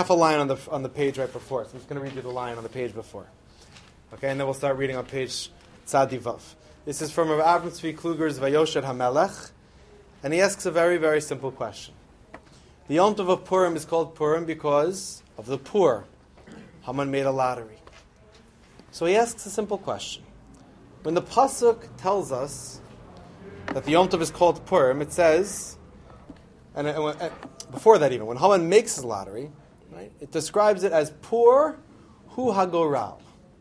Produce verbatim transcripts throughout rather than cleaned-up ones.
half a line on the on the page right before. So I'm just going to read you the line on the page before. Okay, and then we'll start reading on page Tzadi Vav. This is from Rav Avram Tzvi Kluger's Vayosher HaMelech, and he asks a very, very simple question. The Yom Tov of Purim is called Purim because of the poor. Haman made a lottery. So he asks a simple question. When the Pasuk tells us that the Yom Tov is called Purim, it says, and, and, and before that even, when Haman makes his lottery, right, it describes it as Pur Hu HaGoral.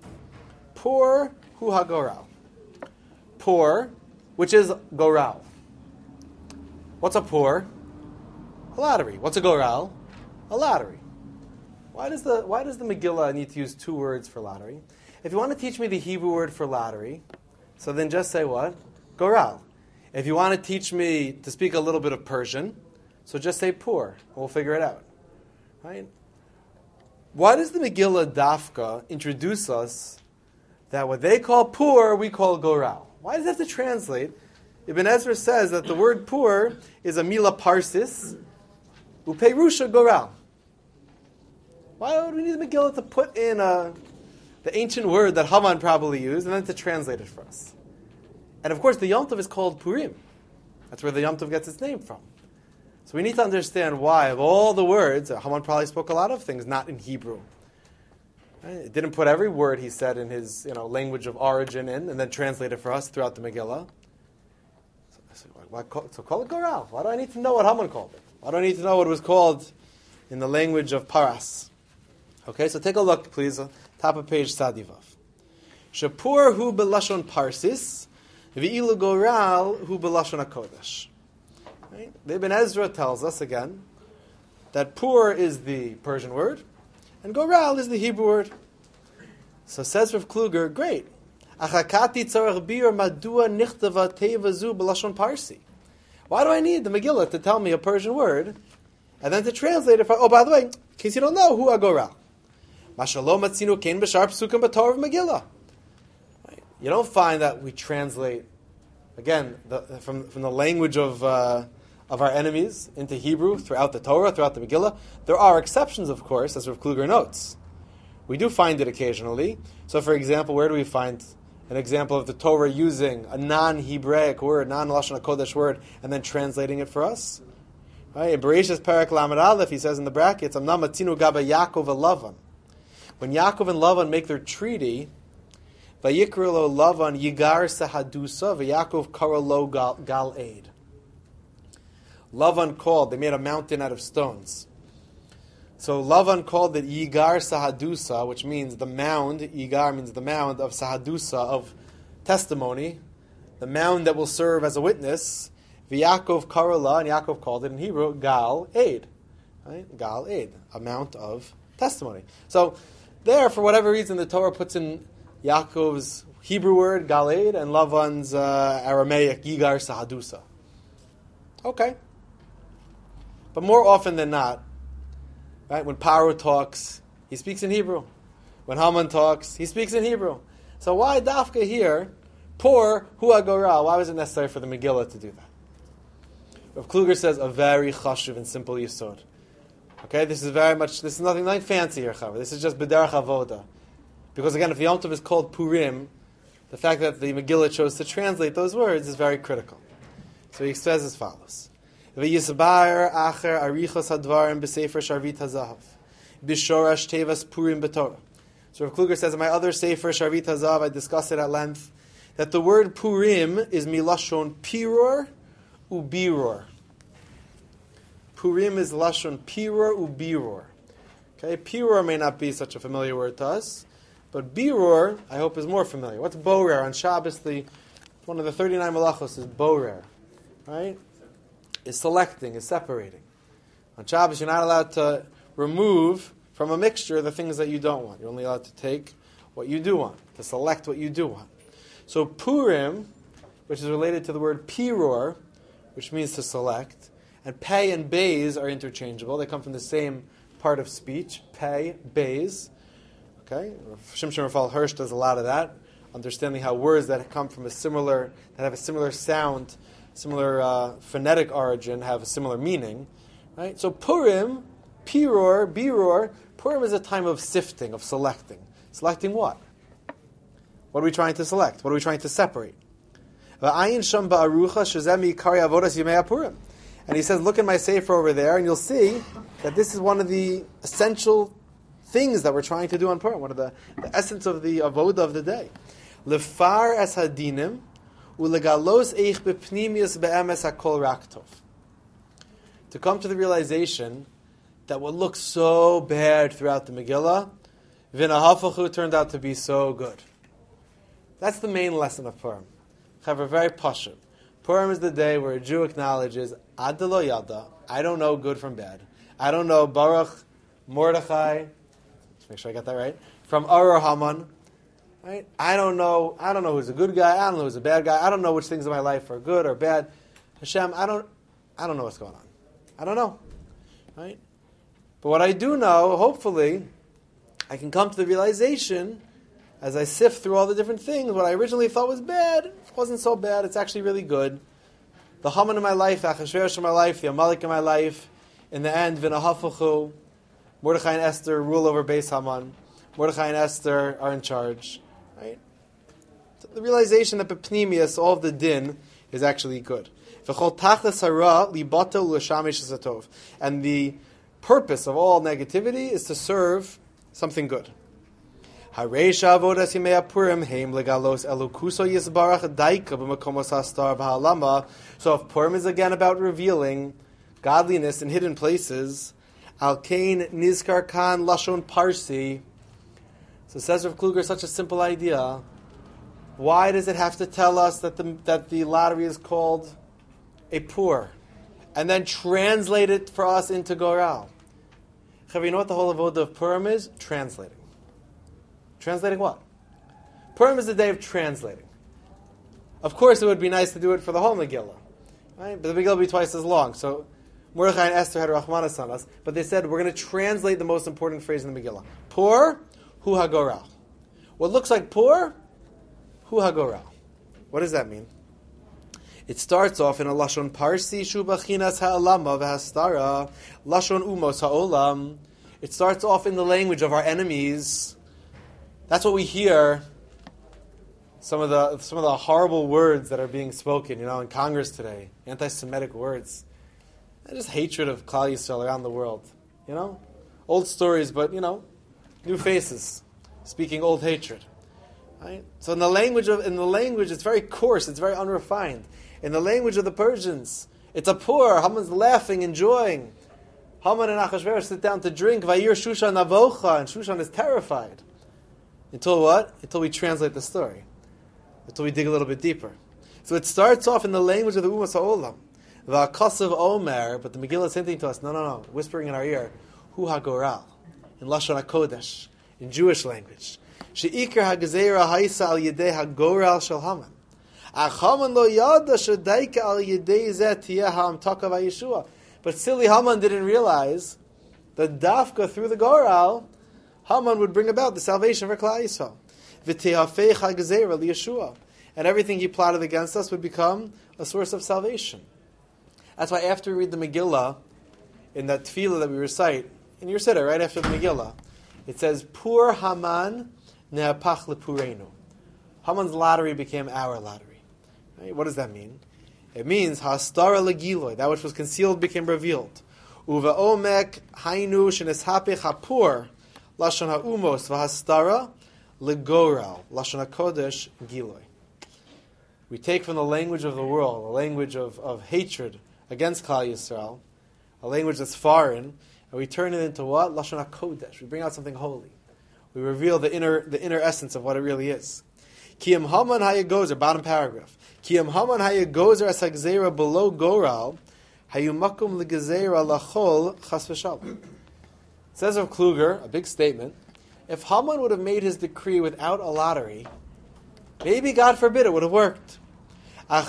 Pur Hu HaGoral. Pur, which is Goral. What's a Pur? A lottery. What's a Goral? A lottery. Why does the Why does the Megillah need to use two words for lottery? If you want to teach me the Hebrew word for lottery, so then just say what? Goral. If you want to teach me to speak a little bit of Persian, so just say Pur, and we'll figure it out. Right? Why does the Megillah Dafka introduce us that what they call Pur, we call Goral? Why does it have to translate? Ibn Ezra says that the word Pur is a mila parsis, upeirusha Goral. Why would we need the Megillah to put in a, the ancient word that Haman probably used and then to translate it for us? And of course, the Yom Tov is called Purim. That's where the Yom Tov gets its name from. So we need to understand why, of all the words, Haman probably spoke a lot of things not in Hebrew. Right? It didn't put every word he said in his you know, language of origin in and then translate it for us throughout the Megillah. So, so, why call, so call it Goral. Why do I need to know what Haman called it? Why do I need to know what it was called in the language of Paras? Okay, so take a look, please, top of page Sadivav. Shapur hu belashon parsis, v'ilu goral hu belashon hakodesh. Right? The Ibn Ezra tells us again that pur is the Persian word, and goral is the Hebrew word. So says Rav Kluger, great. Achakati tzarech bir madua nichtava teva zu belashon parsi. Why do I need the Megillah to tell me a Persian word, and then to translate it for, oh, by the way, in case you don't know, hu agoral. Mashalom matzinu kein b'shar psukim b'torah of Megillah. You don't find that we translate, again, the, from, from the language of uh, of our enemies into Hebrew throughout the Torah, throughout the Megillah. There are exceptions, of course, as Rav Kluger notes. We do find it occasionally. So, for example, where do we find an example of the Torah using a non-Hebraic word, non-Lashon HaKodesh word, and then translating it for us? Right? In Bereshis Parak Lamed Aleph, he says in the brackets, Amnam matzinu gaba Yaakov Lavan. When Yaakov and Lavan make their treaty, Vayikra lo Lavan yigar sahadusa, v'Yaakov kara lo gal, gal aid. Lavan called, they made a mountain out of stones. So Lavan called it yigar sahadusa, which means the mound, yigar means the mound of sahadusa, of testimony, the mound that will serve as a witness. V'Yaakov kara la, and Yaakov called it in Hebrew, gal aid. Right? Gal aid, a mount of testimony. So there, for whatever reason, the Torah puts in Yaakov's Hebrew word, Galed, and Lavan's uh, Aramaic, Yigar Sahadusa. Okay. But more often than not, right, when Paro talks, he speaks in Hebrew. When Haman talks, he speaks in Hebrew. So why Dafka here, Pur Hu HaGoral? Why was it necessary for the Megillah to do that? Rav Kluger says a very chashuv and simple yisod. Okay, this is very much, this is nothing like fancy here, Chavar. This is just B'derech Avoda. Because again, if Yom Tov is called Purim, the fact that the Megillah chose to translate those words is very critical. So he says as follows. V'yisbar acher arichos hadvarim b'sefer sharvit hazahav. B'shorash tevas Purim b'Torah. So Rav Kluger says in my other sefer, Sharvit Hazahav, I discussed it at length, that the word Purim is milashon piror ubiror. Purim is lashon piror ubiror. Okay, piror may not be such a familiar word to us, but biror, I hope, is more familiar. What's borer? On Shabbos, the one of the thirty-nine malachos is borer, right? Is selecting, is separating. On Shabbos, you're not allowed to remove from a mixture the things that you don't want. You're only allowed to take what you do want, to select what you do want. So Purim, which is related to the word piror, which means to select, and pei and beis are interchangeable. They come from the same part of speech, pei, beis. Okay, Shimshon Raphael Hirsch does a lot of that, understanding how words that come from a similar, that have a similar sound, similar uh, phonetic origin, have a similar meaning. Right. So Purim Piror, Biror, Purim is a time of sifting, of selecting. Selecting what? What are we trying to select? What are we trying to separate? And he says, look at my sefer over there, and you'll see that this is one of the essential things that we're trying to do on Purim, one of the, the essence of the avoda of the day. Lefar es hadinim, ulegalos eich bepnimius be'emes hakol raktov. To come to the realization that what looks so bad throughout the Megillah, v'nahafachu, turned out to be so good. That's the main lesson of Purim. However, very pashut. Purim is the day where a Jew acknowledges, Ad lo yada, I don't know good from bad. I don't know Baruch, Mordechai, let's make sure I got that right, from Aror Haman. Right? I don't know. I don't know who's a good guy. I don't know who's a bad guy. I don't know which things in my life are good or bad. Hashem, I don't. I don't know what's going on. I don't know. Right? But what I do know, hopefully, I can come to the realization as I sift through all the different things. What I originally thought was bad wasn't so bad. It's actually really good. The Haman in my life, the Achashverosh in my life, the Amalek in my life. In the end, V'nahafachu, Mordechai and Esther rule over Beis Haman. Mordechai and Esther are in charge. Right? So the realization that Bepnimius, all of the din, is actually good. And the purpose of all negativity is to serve something good. So if Purim is again about revealing godliness in hidden places, Alkein Nizkar Khan Lashon Parsi. So says Rav Kluger, such a simple idea. Why does it have to tell us that the that the lottery is called a pur, and then translate it for us into Goral? You know what the whole avodah of Purim is? Translating. Translating what? Purim is the day of translating. Of course, it would be nice to do it for the whole Megillah, right? But the Megillah would be twice as long. So Mordechai and Esther had Rachmanas on us, but they said we're going to translate the most important phrase in the Megillah. Pur, hu hagoral. What looks like pur, hu hagoral. What does that mean? It starts off in a lashon parsi shu bachinas ha'alama v'hastara lashon umos ha'olam. It starts off in the language of our enemies. That's what we hear. Some of the some of the horrible words that are being spoken, you know, in Congress today, anti-Semitic words, and just hatred of Klal Yisrael around the world. You know, old stories, but you know, new faces speaking old hatred. Right? So in the language of in the language, it's very coarse, it's very unrefined. In the language of the Persians, it's a pur. Haman's laughing, enjoying. Haman and Achashverosh sit down to drink. Vayir Shushan Navocha, and Shushan is terrified. Until what? Until we translate the story. Until we dig a little bit deeper. So it starts off in the language of the Umas HaOlam. V'akasav Omer, but the Megillah is hinting to us, no, no, no, whispering in our ear, Hu HaGoral, in Lashon HaKodesh, in Jewish language. She'ikar HaGezeira Haisa Al Yedei HaGoral Shel Haman. Achaman Lo Yada Shedaika Al Yedei Zeh Tiyeh HaAmtaka VaYeshua. But silly Haman didn't realize that Dafka, through the Goral, Haman would bring about the salvation for Klal Yisrael. V'tehafei HaGezeira LiYeshua. And everything he plotted against us would become a source of salvation. That's why after we read the Megillah, in that tefillah that we recite, in your siddur, right after the Megillah, it says, Pur Haman ne'apach lepurenu. Haman's lottery became our lottery. Right? What does that mean? It means, hastara legiloi, that which was concealed became revealed. Uva omek hainu sheneshapich hapur, lashon ha'umos v'hastara legoral, lashon ha'kodesh giloi. We take from the language of the world, a language of, of hatred against Klal Yisrael, a language that's foreign, and we turn it into what? Lashon HaKodesh. We bring out something holy. We reveal the inner the inner essence of what it really is. Kiyam Haman Hayagozer, bottom paragraph. Kiyam Haman Hayagozer as Hagzera below Goral, Hayumakum Legazera Lachol Chas v'Shalom. Says Rav Kluger, a big statement, if Haman would have made his decree without a lottery, maybe, God forbid, it would have worked. But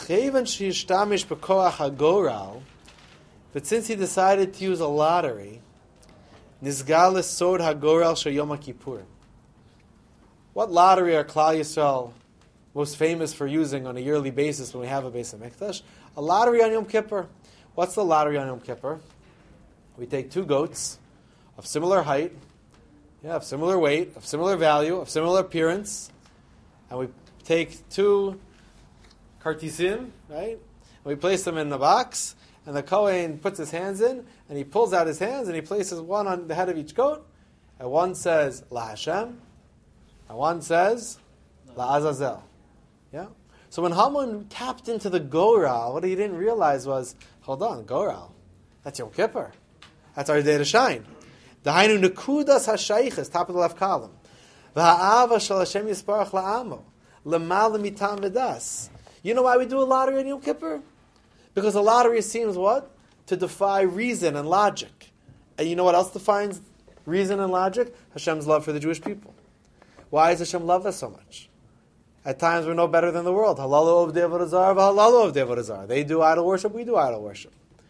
since he decided to use a lottery, Nizgal Sod HaGoral Sheyom Kippur. What lottery are Klal Yisrael most famous for using on a yearly basis when we have a Beis HaMikdash? A lottery on Yom Kippur. What's the lottery on Yom Kippur? We take two goats, of similar height, yeah, of similar weight, of similar value, of similar appearance, and we take two kartisim, right? And we place them in a box, and the Kohen puts his hands in, and he pulls out his hands, and he places one on the head of each goat, and one says, La Hashem, and one says, La Azazel. Yeah? So when Haman tapped into the Goral, what he didn't realize was, hold on, Goral, that's Yom Kippur. That's our day to shine. Dahainu nekudas hashayches, top of the left column. V'ha'ava shel Hashem yisparach la'amo, l'mal mitam v'das. You know why we do a lottery on Yom Kippur? Because a lottery seems what? To defy reason and logic. And you know what else defines reason and logic? Hashem's love for the Jewish people. Why does Hashem love us so much? At times we're no better than the world. Halalu of Avodah Zarah, v'halalu of Avodah Zarah. They do idol worship, we do idol worship.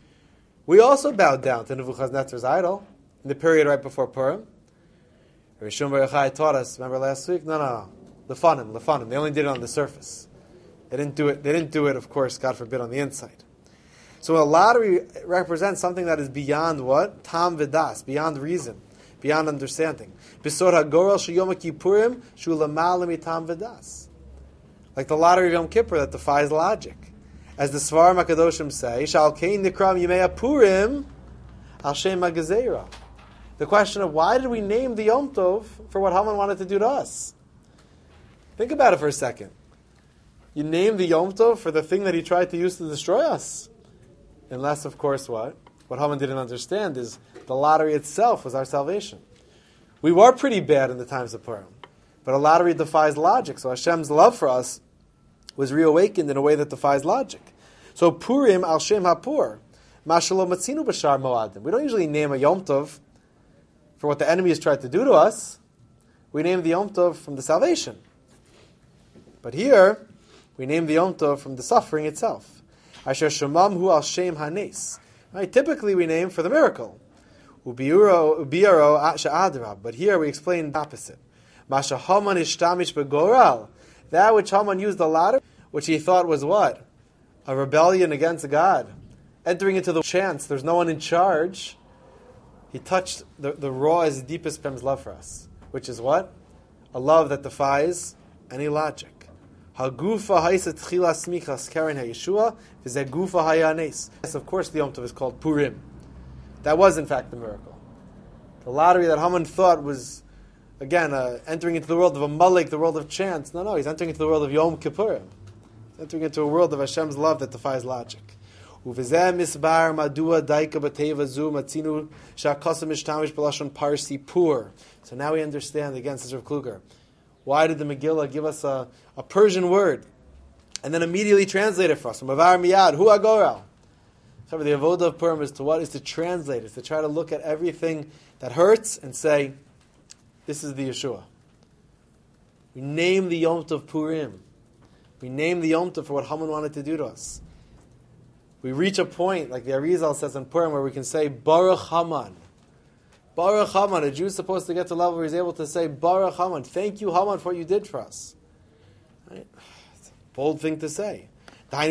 We also bowed down to Nebuchadnezzar's idol in the period right before Purim. Rabbi Shimon Bar Yochai taught us, remember last week? No, no, no. Lefanim, lefanim. They only did it on the surface. They didn't do it, they didn't do it, of course, God forbid, on the inside. So a lottery represents something that is beyond what? Tam v'das, beyond reason, beyond understanding. B'sor ha'gorel sheyom kippurim shu l'mal mitam v'das. Like the lottery of Yom Kippur that defies logic. As the Svarim HaKadoshim say, Shal kein nikram yimei Purim al shem ha'gezeira. The question of why did we name the Yom Tov for what Haman wanted to do to us? Think about it for a second. You name the Yom Tov for the thing that he tried to use to destroy us. Unless, of course, what? What Haman didn't understand is the lottery itself was our salvation. We were pretty bad in the times of Purim, but a lottery defies logic, so Hashem's love for us was reawakened in a way that defies logic. So Purim al Shem HaPur, Mashalo Matzinu B'Shar Moadim. We don't usually name a Yom Tov for what the enemy has tried to do to us. We name the Yom Tov from the salvation. But here, we name the Yom Tov from the suffering itself. Asher Shemam Hu al Shem Hanes. Right? Typically we name for the miracle. Ubiaro Ubiaro Sha'adrab. But here we explain the opposite. Masha Haman Ishtamish Begoral. That which Haman used the ladder, which he thought was what? A rebellion against God. Entering into the chance, there's no one in charge. He touched the, the rawest, deepest Pem's love for us. Which is what? A love that defies any logic. Hagufa haisa tchila smichas karen ha'yeshua v'zegufa hayanes. Yes, of course the Yom Tov is called Purim. That was in fact the miracle. The lottery that Haman thought was, again, uh, entering into the world of a Malek, the world of chance. No, no, he's entering into the world of Yom Kippurim. He's entering into a world of Hashem's love that defies logic. Uvizeh misbar madua daika b'teva zu matzinu sha'akasam ishtamish b'lashon parsi pur. So now we understand, again, says Rav Kluger, why did the Megillah give us a, a Persian word and then immediately translate it for us? Mavar miyad, hu agoral. So the avodah of Purim is to what? Is to translate, is to try to look at everything that hurts and say, this is the Yeshua. We name the Yom Tov Purim. We name the Yom Tov for what Haman wanted to do to us. We reach a point, like the Arizal says in Purim, where we can say, Baruch Haman. Baruch Haman. A Jew is supposed to get to the level where he's able to say, Baruch Haman. Thank you, Haman, for what you did for us. Right? It's a bold thing to say. No,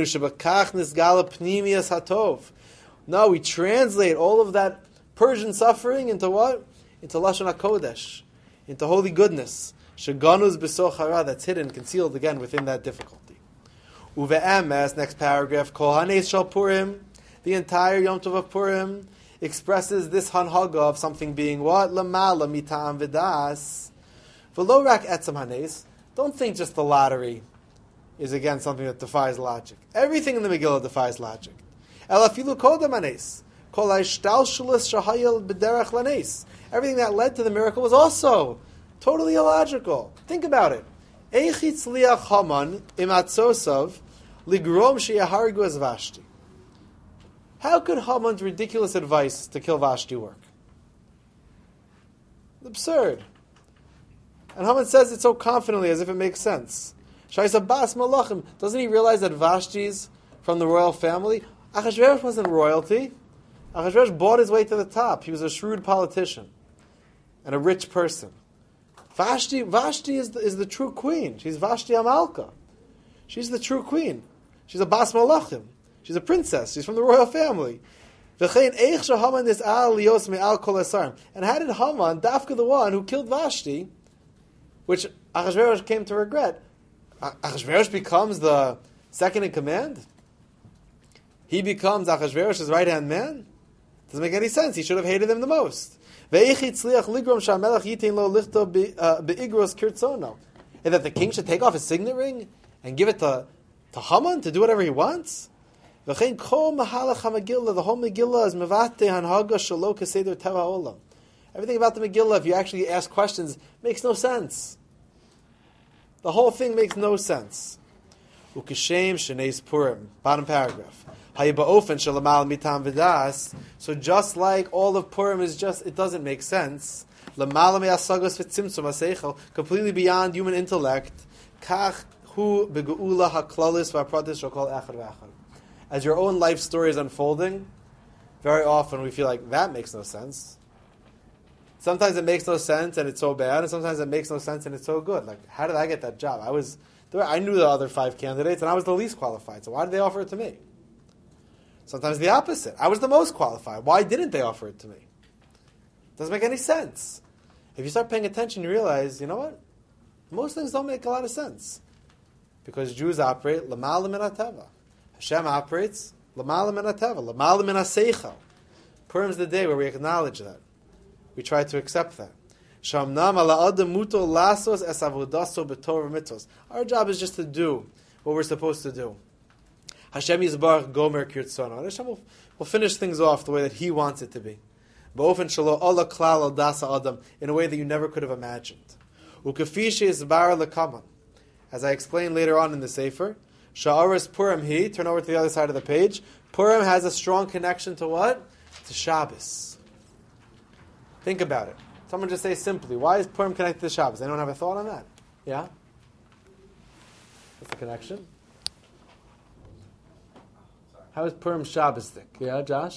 we translate all of that Persian suffering into what? Into Lashon HaKodesh. Into holy goodness. Shaganuz b'sochara, that's hidden, concealed again within that difficulty. Uve'emes, next paragraph, Kol Hanes Shal Purim, the entire Yom Tov of Purim expresses this hanhaga of something being what? Lamala mita'am v'das. V'lo rak etzem hanes. Don't think just the lottery is again something that defies logic. Everything in the Megillah defies logic. El afilu kodem hanes. Kol ha'ishtalshulas shahayel b'derech lanes. Everything that led to the miracle was also totally illogical. Think about it. Eichitz liach Haman imatzosav ligrom sheyahargu as Vashti. How could Haman's ridiculous advice to kill Vashti work? Absurd. And Haman says it so confidently as if it makes sense. Shaisa bas malachim. Doesn't he realize that Vashti's from the royal family? Achashverosh wasn't royalty. Achashverosh bought his way to the top. He was a shrewd politician and a rich person. Vashti, Vashti is the, is the true queen. She's Vashti Amalka. She's the true queen. She's a bas malachim. She's a princess. She's from the royal family. V'chein eich shehaman is al lios me'al kol asarim. And how did Haman, Dafka the one who killed Vashti, which Achashverosh came to regret, Achashverosh becomes the second in command? He becomes Achashverosh's right-hand man? Doesn't make any sense. He should have hated him the most. And that the king should take off his signet ring and give it to, to Haman to do whatever he wants? The whole Megillah is mevate hanhaga shelo keseder teva olam. Everything about the Megillah, if you actually ask questions, makes no sense. The whole thing makes no sense. Ukeshem sheneis Purim, bottom paragraph. Hayiba'ofen shelamal mitam v'das. So just like all of Purim is just, it doesn't make sense. Lamal me'asagos v'tzimtzum aseichel, completely beyond human intellect. Kach hu begeula haklalis v'apratis shokol echad v'echad. As your own life story is unfolding, very often we feel like that makes no sense. Sometimes it makes no sense and it's so bad, and sometimes it makes no sense and it's so good. Like, how did I get that job? I was, I knew the other five candidates and I was the least qualified, so why did they offer it to me? Sometimes the opposite. I was the most qualified. Why didn't they offer it to me? Doesn't make any sense. If you start paying attention, you realize, you know what? Most things don't make a lot of sense. Because Jews operate l'ma'ala min ha'teva. Hashem operates l'ma'ala min ha'teva, l'ma'ala min ha'seichel. Purim's the day where we acknowledge that. We try to accept that. Shamnam ala adam muto lasos es avodaso b'torah mitzvos. Our job is just to do what we're supposed to do. Hashem yizbarach gomer kirtzona. Hashem will, will finish things off the way that He wants it to be. Ba'ofen shelo ala klal al dasa adam, in a way that you never could have imagined. Ukefi she'izbar lekaman. As I explained later on in the Sefer, Sha'aras Purim He, turn over to the other side of the page, Purim has a strong connection to what? To Shabbos. Think about it. Someone just say simply, why is Purim connected to Shabbos? Anyone have a thought on that? Yeah? What's the connection? How is Purim Shabbos-dik? Yeah, Josh?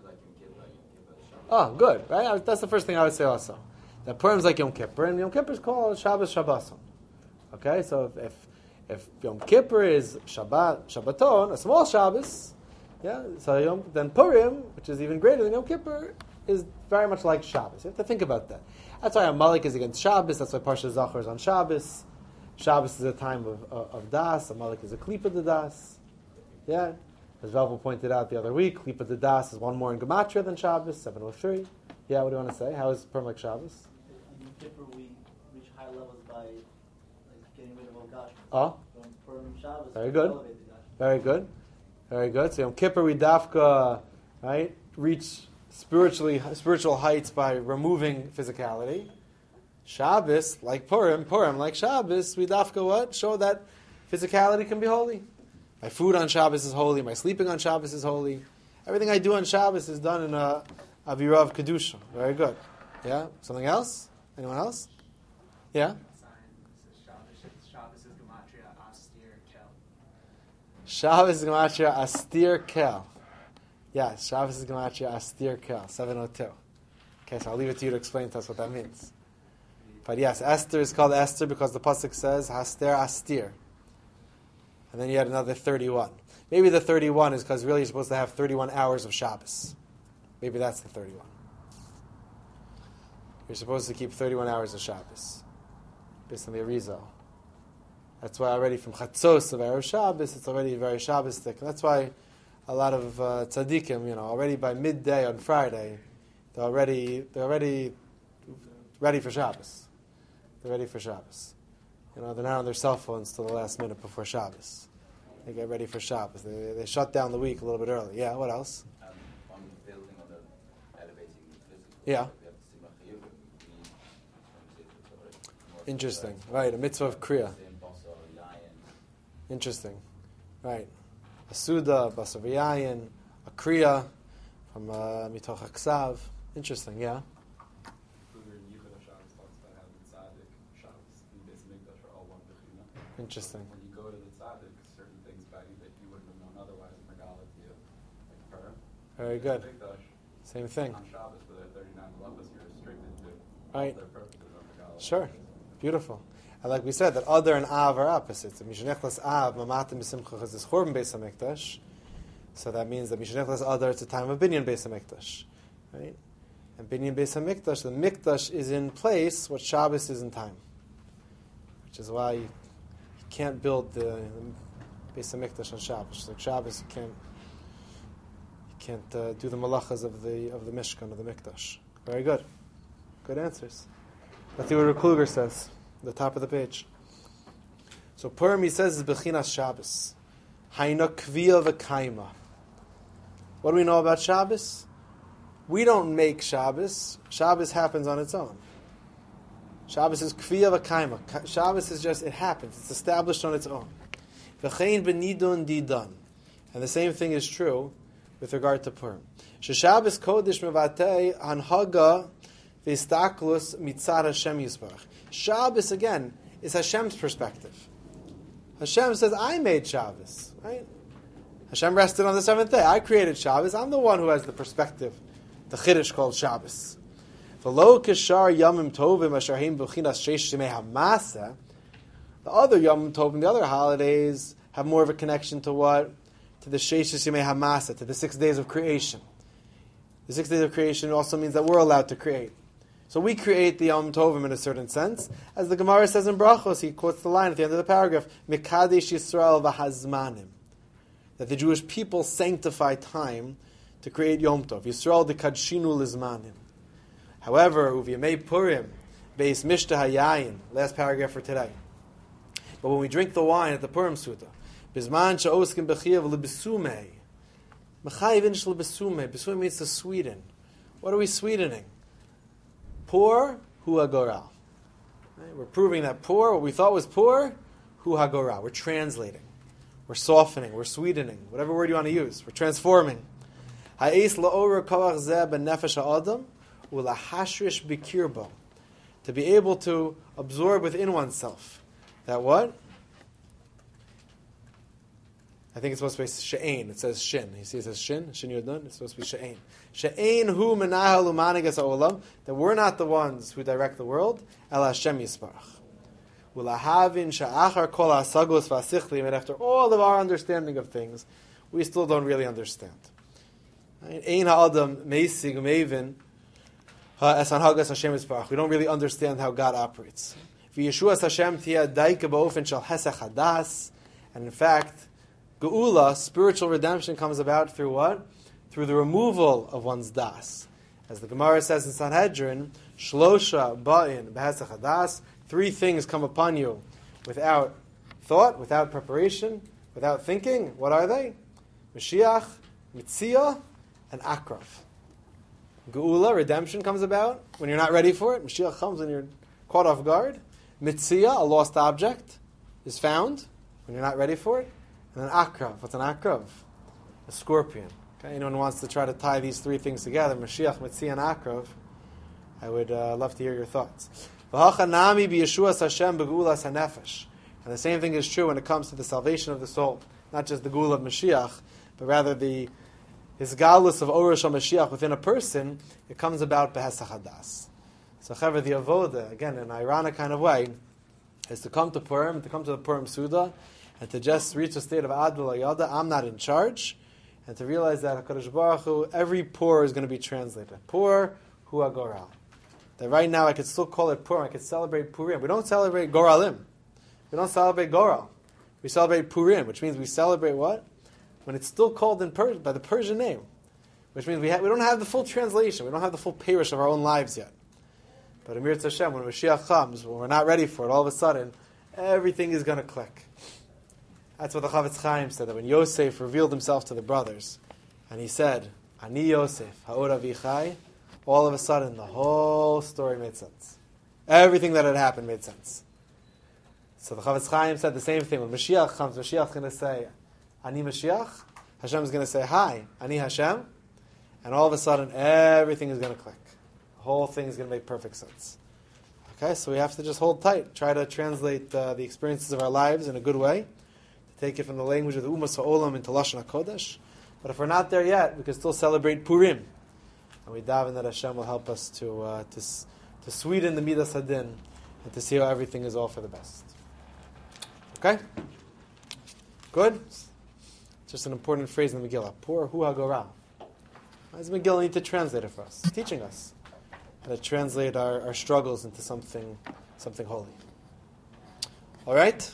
Oh, good. Right? That's the first thing I would say also. That Purim is like Yom Kippur, and Yom Kippur is called Shabbos Shabboson. Okay, so if, if if Yom Kippur is Shabbat Shabbaton, a small Shabbos, yeah, so Yom, then Purim, which is even greater than Yom Kippur, is very much like Shabbos. You have to think about that. That's why Amalek is against Shabbos. That's why Parsha Zachor is on Shabbos. Shabbos is a time of, of, of Das. Amalek is a Klipa de Das. Yeah, as Velvel pointed out the other week, Klipa de Das is one more in Gematria than Shabbos, seven oh three. Yeah, what do you want to say? How is Purim like Shabbos? In Yom Kippur we reach high levels by like, getting rid of all Gashmis. Oh, From Purim Shabbos, very good. Very good. Very good. So Yom Kippur we dafka, right, reach spiritually spiritual heights by removing physicality. Shabbos, like Purim, Purim, like Shabbos, we dafka what? Show that physicality can be holy. My food on Shabbos is holy. My sleeping on Shabbos is holy. Everything I do on Shabbos is done in a Avira of Kedusha. Very good. Yeah? Something else? Anyone else? Yeah? Shabbos is Gematria Astir Kel. Shabbos is Gematria Astir Kel. Yes, Shabbos is Gematria Astir Kel, seven oh two. Okay, so I'll leave it to you to explain to us what that means. But yes, Esther is called Esther because the pasuk says Haster Astir. And then you had another thirty-one. Maybe the thirty-one is because really you're supposed to have thirty-one hours of Shabbos. Maybe that's the thirty-one. You're supposed to keep thirty-one hours of Shabbos. Based on the Arizal. That's why already from Chatzos of Erev Shabbos, it's already very Shabbos-dik. That's why a lot of uh, tzaddikim, you know, already by midday on Friday, they're already they're already ready for Shabbos. They're ready for Shabbos. You know, they're not on their cell phones till the last minute before Shabbos. They get ready for Shabbos. They, they shut down the week a little bit early. Yeah, what else? Um, on building on the elevating physical. Yeah. We have the Interesting. Right, a mitzvah of Kriya. Interesting. Right. A Suda, Basar V'yayin, a Kriya from uh, Mitoch HaKsav. Interesting, yeah. Interesting. When you go to the tzaddik, certain things about you that you wouldn't have known otherwise in Megala to you. Like Purim. Very good. Mikdash, Same thing. on Shabbos, for their thirty-nine malachos, you're restricted to Right. all their purposes of Megala. Sure. Beautiful. And like we said, that Adar and Av are opposites. Mishnechlas Av, Mamatim B'Simcha, is Churban Beis HaMikdash. So that means that Mishnechlas Adar, it's a time of Binyan Beis HaMikdash. Right? And Binyan Beis HaMikdash, the Mikdash is in place what Shabbos is in time. Which is why you, you can't build the, the Beis HaMikdash on Shabbos. Like Shabbos, you can't you can't uh, do the malachas of the of the Mishkan, of the Mikdash. Very good. Good answers. Let's see what Rav Kluger says, the top of the page. So Purim, he says, is Bechinas Shabbos. Haina Kviya V'Kaima. What do we know about Shabbos? We don't make Shabbos. Shabbos happens on its own. Shabbos is Kviya V'Kaima. Shabbos is just, it happens. It's established on its own. V'chein b'nidun didun. And the same thing is true with regard to Purim. Shabbos Kodesh Mevatei Hanhaga V'Istaklus Mitzad Hashem Yisbarach. Shabbos, again, is Hashem's perspective. Hashem says, I made Shabbos, right? Hashem rested on the seventh day. I created Shabbos. I'm the one who has the perspective, the Chiddush called Shabbos. V'lo kishar yamim tovim asher heim b'chinas sheish shemei hamasa. The other yamim tovim, the other holidays, have more of a connection to what? To the sheish shemei hamasa, to the six days of creation. The six days of creation also means that we're allowed to create. So we create the Yom Tovim in a certain sense. As the Gemara says in Brachos, he quotes the line at the end of the paragraph, Mekadesh Yisrael v'hazmanim. That the Jewish people sanctify time to create Yom Tov. Yisrael dekadshinu lizmanim. However, Uviyamei Purim, Beis Mishta Hayayin, last paragraph for today. But when we drink the wine at the Purim Sutta, Bizman sha'oskim b'chiyav l'besumei. Mechayiv inish l'besumei. Besumei means to sweeten. What are we sweetening? Poor, hu hagora. Right? We're proving that poor, what we thought was poor, hu hagora. We're translating. We're softening. We're sweetening. Whatever word you want to use. We're transforming. Ha'es la'or kavach zeh ben nefesh ha'adam u'lahashrish b'kirbo. To be able to absorb within oneself. That what? I think it's supposed to be she'ain. It says shin. You see it says shin. Shin yudun. It's supposed to be she'ain. She'ain hu menahel umanigas ha'olam. That we're not the ones who direct the world. El Hashem yisparach. Ulahavin sha'achar kol ha'asagos v'asichlim. And after all of our understanding of things, we still don't really understand. Ein ha'adam meisig u'mevin es hanhagas Hashem yisparach. We don't really understand how God operates. V'yeshuas Hashem tia daika ba'ofen shal hesach hadas. And in fact, Geula, spiritual redemption, comes about through what? Through the removal of one's das. As the Gemara says in Sanhedrin, Shlosha ba'in behesach hadas. Three things come upon you without thought, without preparation, without thinking. What are they? Mashiach, Mitzia, and Akrav. Geula, redemption, comes about when you're not ready for it. Mashiach comes when you're caught off guard. Mitzia, a lost object, is found when you're not ready for it. And an akrav. What's an akrav? A scorpion. Okay? Anyone who wants to try to tie these three things together, Mashiach, Mitzia, and akrav, I would uh, love to hear your thoughts. And the same thing is true when it comes to the salvation of the soul. Not just the gula of Mashiach, but rather the hisgalus of Orish HaMashiach within a person. It comes about behesach hadas. So chaver, the avoda, again, in an ironic kind of way, is to come to Purim, to come to the Purim Suda, and to just reach a state of Adul Ayada, I'm not in charge, and to realize that HaKadosh Baruch Hu, every pour is going to be translated. Pour, hu agora. That right now I could still call it Purim, I could celebrate Purim. We don't celebrate Goralim. We don't celebrate Goral. We celebrate Purim, which means we celebrate what? When it's still called in per- by the Persian name. Which means we, ha- we don't have the full translation, we don't have the full parish of our own lives yet. But Amir Tzashem, when Mashiach comes, when we're not ready for it, all of a sudden, everything is going to click. That's what the Chavetz Chaim said, that when Yosef revealed himself to the brothers, and he said, Ani Yosef, ha'or avichai, all of a sudden the whole story made sense. Everything that had happened made sense. So the Chavetz Chaim said the same thing. When Mashiach comes, Mashiach is going to say, Ani Mashiach, Hashem is going to say, Hi, Ani Hashem, and all of a sudden everything is going to click. The whole thing is going to make perfect sense. Okay, so we have to just hold tight, try to translate uh, the experiences of our lives in a good way, take it from the language of the Umas Ha'olam into Lashon HaKodesh. But if we're not there yet, we can still celebrate Purim. And we daven that Hashem will help us to uh, to, to sweeten the Midas Hadin and to see how everything is all for the best. Okay? Good? It's just an important phrase in the Megillah. Poor hu hagorah. Why does the Megillah need to translate it for us? It's teaching us how to translate our, our struggles into something, something holy. All right?